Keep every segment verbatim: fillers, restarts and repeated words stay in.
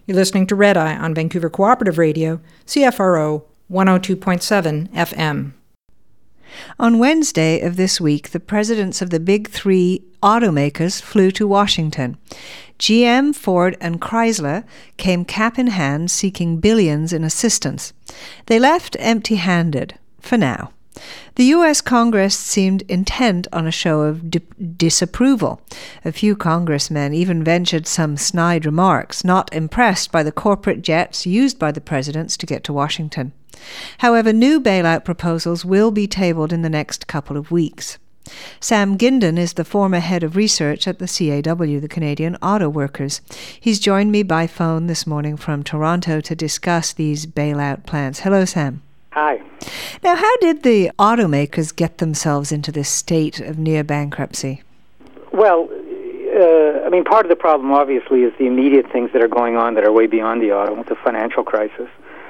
You're listening to Red Eye on Vancouver Cooperative Radio, C F R O one oh two point seven F M. On Wednesday of this week, the presidents of the big three automakers flew to Washington. G M, Ford, and Chrysler came cap in hand seeking billions in assistance. They left empty-handed, for now. The U S Congress seemed intent on a show of di- disapproval. A few congressmen even ventured some snide remarks, not impressed by the corporate jets used by the presidents to get to Washington. However, new bailout proposals will be tabled in the next couple of weeks. Sam Gindin is the former head of research at the C A W, the Canadian Auto Workers. He's joined me by phone this morning from Toronto to discuss these bailout plans. Hello, Sam. Hi. Now, how did the automakers get themselves into this state of near bankruptcy? Well, uh, I mean, part of the problem, obviously, is the immediate things that are going on that are way beyond the auto, the financial crisis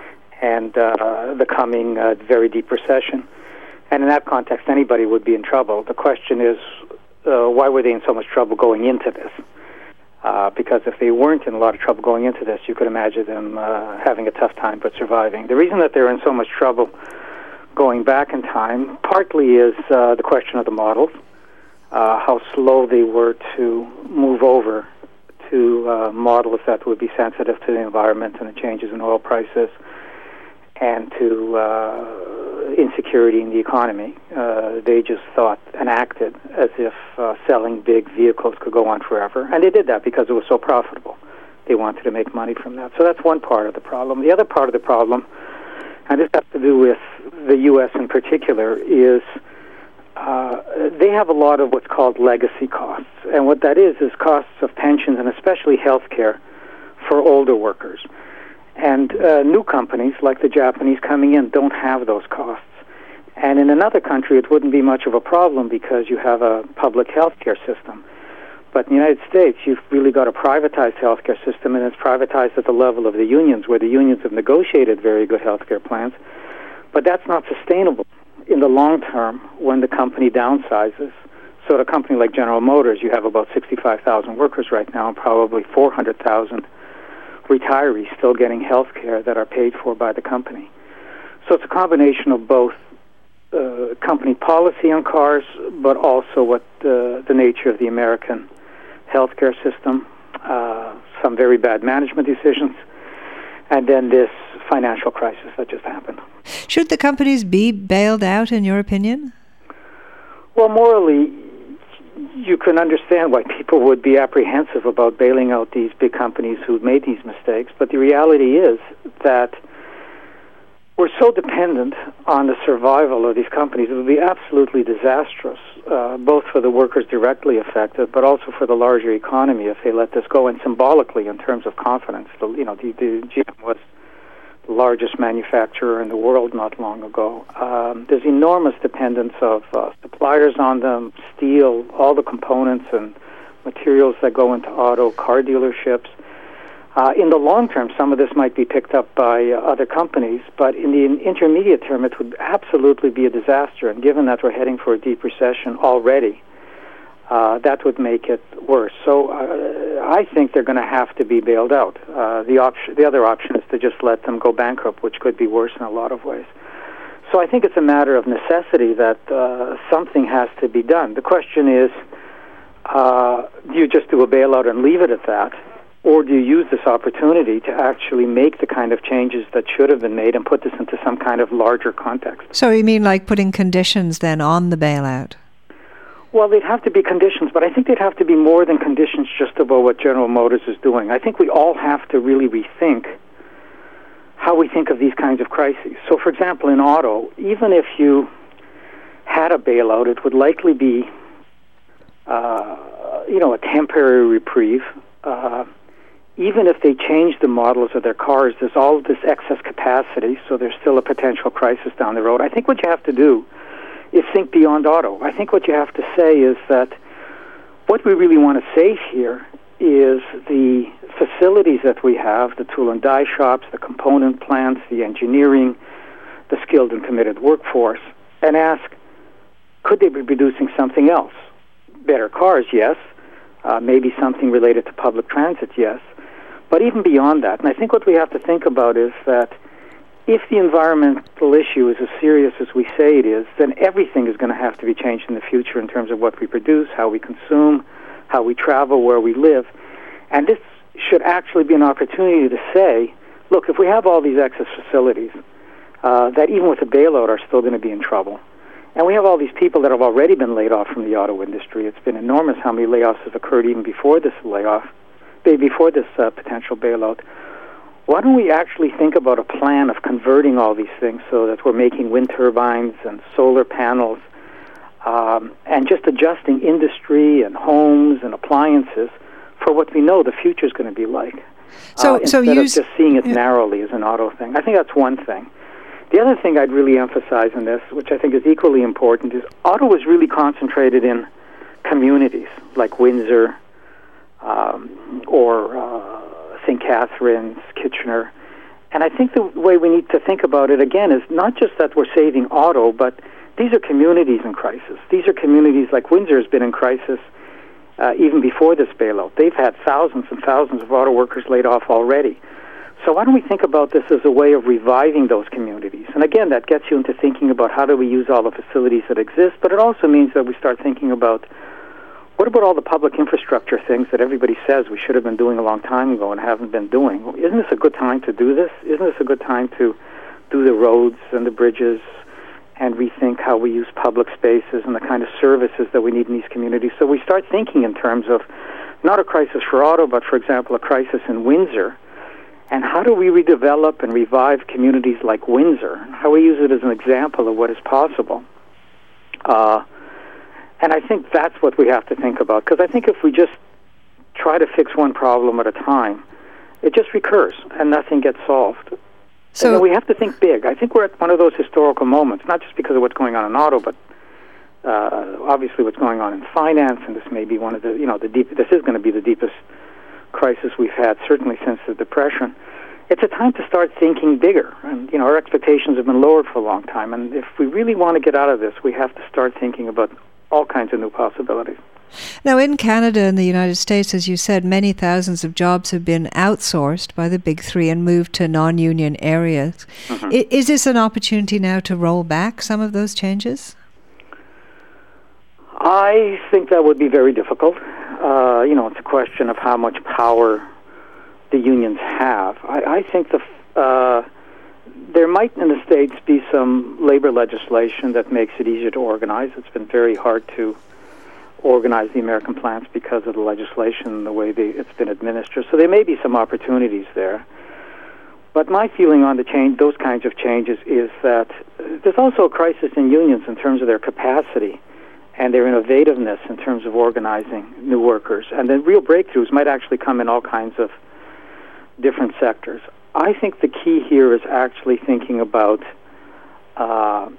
and uh, the coming uh, very deep recession. And in that context, anybody would be in trouble. The question is, uh, why were they in so much trouble going into this? Uh, because if they weren't in a lot of trouble going into this, you could imagine them uh, having a tough time but surviving. The reason that they're in so much trouble going back in time partly is uh, the question of the models, uh, how slow they were to move over to uh, models that would be sensitive to the environment and the changes in oil prices and to uh, insecurity in the economy. Uh, they just thought and acted as if uh, selling big vehicles could go on forever. And they did that because it was so profitable. They wanted to make money from that. So that's one part of the problem. The other part of the problem, and this has to do with the U S in particular, is uh, they have a lot of what's called legacy costs. And what that is is costs of pensions and especially health care for older workers. And uh, new companies, like the Japanese coming in, don't have those costs. And in another country, it wouldn't be much of a problem because you have a public health care system. But in the United States, you've really got a privatized health care system, and it's privatized at the level of the unions, where the unions have negotiated very good health care plans. But that's not sustainable in the long term when the company downsizes. So at a company like General Motors, you have about sixty-five thousand workers right now, and probably four hundred thousand retirees still getting health care that are paid for by the company. So it's a combination of both uh, company policy on cars, but also what uh, the nature of the American healthcare system, uh, some very bad management decisions, and then this financial crisis that just happened. Should the companies be bailed out, in your opinion? Well, morally, you can understand why people would be apprehensive about bailing out these big companies who've made these mistakes. But the reality is that we're so dependent on the survival of these companies. It would be absolutely disastrous, uh, both for the workers directly affected, but also for the larger economy if they let this go. And symbolically, in terms of confidence, the, you know, the, the G M was the largest manufacturer in the world not long ago. Um, there's enormous dependence of uh, suppliers on them, steel, all the components and materials that go into auto, car dealerships. Uh, in the long term, some of this might be picked up by uh, other companies, but in the intermediate term, it would absolutely be a disaster. And given that we're heading for a deep recession already, uh, that would make it worse. So uh, I think they're going to have to be bailed out. Uh, the option, the other option is to just let them go bankrupt, which could be worse in a lot of ways. So I think it's a matter of necessity that uh, something has to be done. The question is, uh, do you just do a bailout and leave it at that? Or do you use this opportunity to actually make the kind of changes that should have been made and put this into some kind of larger context? So you mean like putting conditions then on the bailout? Well, they'd have to be conditions, but I think they'd have to be more than conditions just about what General Motors is doing. I think we all have to really rethink how we think of these kinds of crises. So, for example, in auto, even if you had a bailout, it would likely be, uh, you know, a temporary reprieve. Uh, even if they change the models of their cars, there's all of this excess capacity, so there's still a potential crisis down the road. I think what you have to do is think beyond auto. I think what you have to say is that what we really want to save here is the facilities that we have, the tool and die shops, the component plants, the engineering, the skilled and committed workforce, and ask, could they be producing something else? Better cars, yes. Uh, maybe something related to public transit, yes. But even beyond that, and I think what we have to think about is that if the environmental issue is as serious as we say it is, then everything is going to have to be changed in the future in terms of what we produce, how we consume, how we travel, where we live. And this should actually be an opportunity to say, look, if we have all these excess facilities uh, that even with a bailout are still going to be in trouble, and we have all these people that have already been laid off from the auto industry, it's been enormous how many layoffs have occurred even before this layoff, before this uh, potential bailout. Why don't we actually think about a plan of converting all these things so that we're making wind turbines and solar panels um, and just adjusting industry and homes and appliances for what we know the future is going to be like. So, uh, so instead use, of just seeing it yeah. narrowly as an auto thing. I think that's one thing. The other thing I'd really emphasize in this, which I think is equally important, is auto is really concentrated in communities like Windsor um, or uh, Saint Catharines, Kitchener. And I think the way we need to think about it, again, is not just that we're saving auto, but these are communities in crisis. These are communities like Windsor has been in crisis uh, even before this bailout. They've had thousands and thousands of auto workers laid off already. So why don't we think about this as a way of reviving those communities? And again, that gets you into thinking about how do we use all the facilities that exist, but it also means that we start thinking about what about all the public infrastructure things that everybody says we should have been doing a long time ago and haven't been doing? Isn't this a good time to do this? Isn't this a good time to do the roads and the bridges and rethink how we use public spaces and the kind of services that we need in these communities? So we start thinking in terms of not a crisis for auto, but, for example, a crisis in Windsor. And how do we redevelop and revive communities like Windsor? How we use it as an example of what is possible? Uh, and I think that's what we have to think about. Because I think if we just try to fix one problem at a time, it just recurs and nothing gets solved. So and we have to think big. I think we're at one of those historical moments, not just because of what's going on in auto, but uh, obviously what's going on in finance. And this may be one of the, you know, the deep. This is going to be the deepest crisis we've had, certainly since the Depression. It's a time to start thinking bigger. And, you know, our expectations have been lowered for a long time. And if we really want to get out of this, we have to start thinking about all kinds of new possibilities. Now, in Canada and the United States, as you said, many thousands of jobs have been outsourced by the big three and moved to non-union areas. Mm-hmm. I- is this an opportunity now to roll back some of those changes? I think that would be very difficult. Uh, you know, it's a question of how much power the unions have. I, I think the uh, there might in the States be some labor legislation that makes it easier to organize. It's been very hard to organize the American plants because of the legislation and the way they, it's been administered. So there may be some opportunities there. But my feeling on the change, those kinds of changes, is that there's also a crisis in unions in terms of their capacity and their innovativeness in terms of organizing new workers. And the real breakthroughs might actually come in all kinds of different sectors. I think the key here is actually thinking about uh,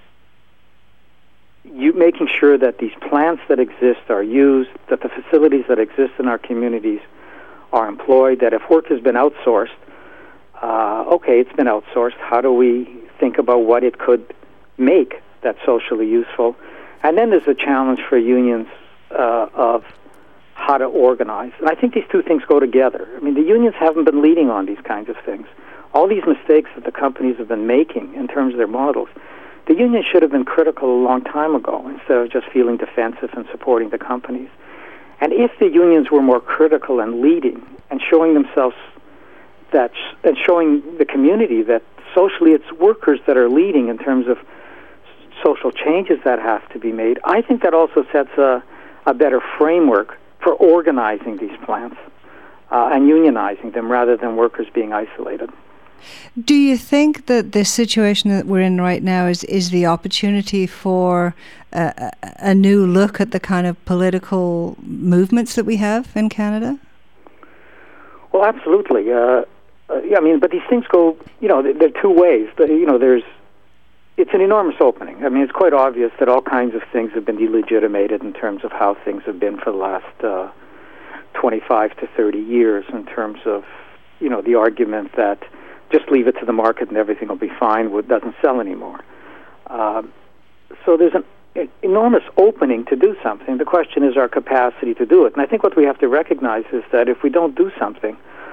you making sure that these plants that exist are used, that the facilities that exist in our communities are employed, that if work has been outsourced, uh, okay, it's been outsourced. How do we think about what it could make that's socially useful? And then there's a challenge for unions uh, of how to organize. And I think these two things go together. I mean, the unions haven't been leading on these kinds of things. All these mistakes that the companies have been making in terms of their models, the unions should have been critical a long time ago instead of just feeling defensive and supporting the companies. And if the unions were more critical and leading and showing themselves that, and showing the community that socially it's workers that are leading in terms of social changes that have to be made, I think that also sets a, a better framework for organizing these plants uh, and unionizing them rather than workers being isolated. Do you think that the situation that we're in right now is, is the opportunity for a, a new look at the kind of political movements that we have in Canada? Well, absolutely. Uh, uh, yeah, I mean, but these things go, you know, there are two ways. The, you know, there's It's an enormous opening. I mean, it's quite obvious that all kinds of things have been delegitimated in terms of how things have been for the last uh, twenty-five to thirty years in terms of, you know, the argument that just leave it to the market and everything will be fine, it doesn't sell anymore. Um, so there's an, an enormous opening to do something. The question is our capacity to do it. And I think what we have to recognize is that if we don't do something,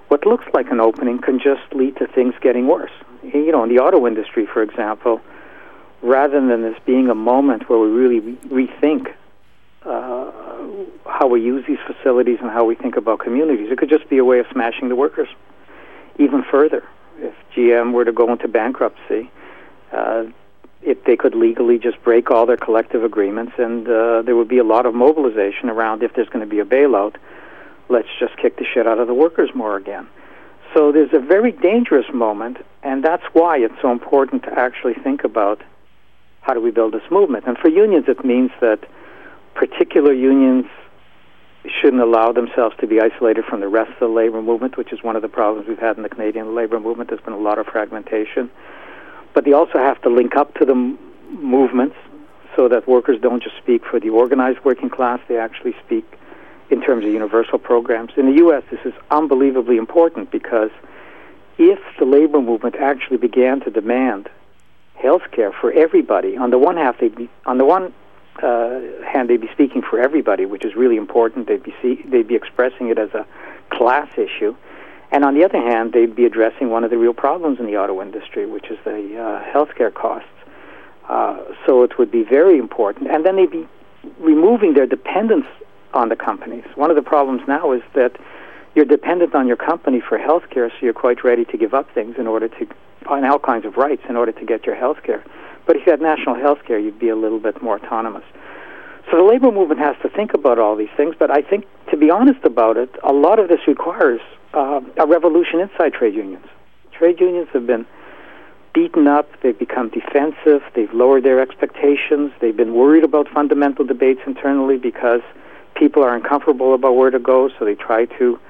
what looks like an opening can just lead to things getting worse. You know, in the auto industry, for example, rather than this being a moment where we really re- rethink uh, how we use these facilities and how we think about communities, it could just be a way of smashing the workers even further. If G M were to go into bankruptcy, uh, if they could legally just break all their collective agreements, and uh, there would be a lot of mobilization around if there's going to be a bailout, let's just kick the shit out of the workers more again. So there's a very dangerous moment, and that's why it's so important to actually think about how do we build this movement. And for unions, it means that particular unions shouldn't allow themselves to be isolated from the rest of the labor movement, which is one of the problems we've had in the Canadian labor movement. There's been a lot of fragmentation. But they also have to link up to the m- movements so that workers don't just speak for the organized working class, they actually speak in terms of universal programs. In the U S, this is unbelievably important because if the labor movement actually began to demand health care for everybody, on the one half, they'd be, on the one uh, hand, they'd be speaking for everybody, which is really important. They'd be see, they'd be expressing it as a class issue. And on the other hand, they'd be addressing one of the real problems in the auto industry, which is the uh, healthcare costs. Uh, so it would be very important. And then they'd be removing their dependence on the companies. One of the problems now is that you're dependent on your company for healthcare, so you're quite ready to give up things in order to, on all kinds of rights, in order to get your healthcare. But if you had national healthcare, you'd be a little bit more autonomous. So the labor movement has to think about all these things, but I think, to be honest about it, a lot of this requires uh, a revolution inside trade unions. Trade unions have been beaten up, they've become defensive, they've lowered their expectations, they've been worried about fundamental debates internally because people are uncomfortable about where to go, so they try to,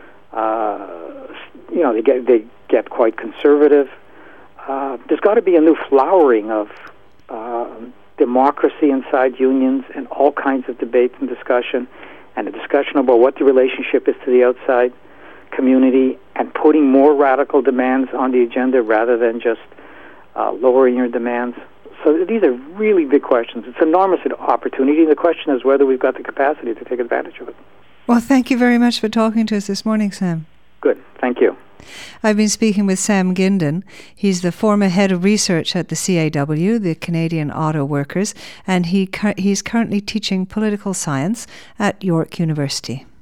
uh, you know, they get they get quite conservative. Uh, there's got to be a new flowering of uh, democracy inside unions and all kinds of debates and discussion, and a discussion about what the relationship is to the outside community, and putting more radical demands on the agenda rather than just uh, lowering your demands. So these are really big questions. It's an enormous opportunity. The question is whether we've got the capacity to take advantage of it. Well, thank you very much for talking to us this morning, Sam. Good. Thank you. I've been speaking with Sam Gindin. He's the former head of research at the C A W, the Canadian Auto Workers, and he he's currently teaching political science at York University.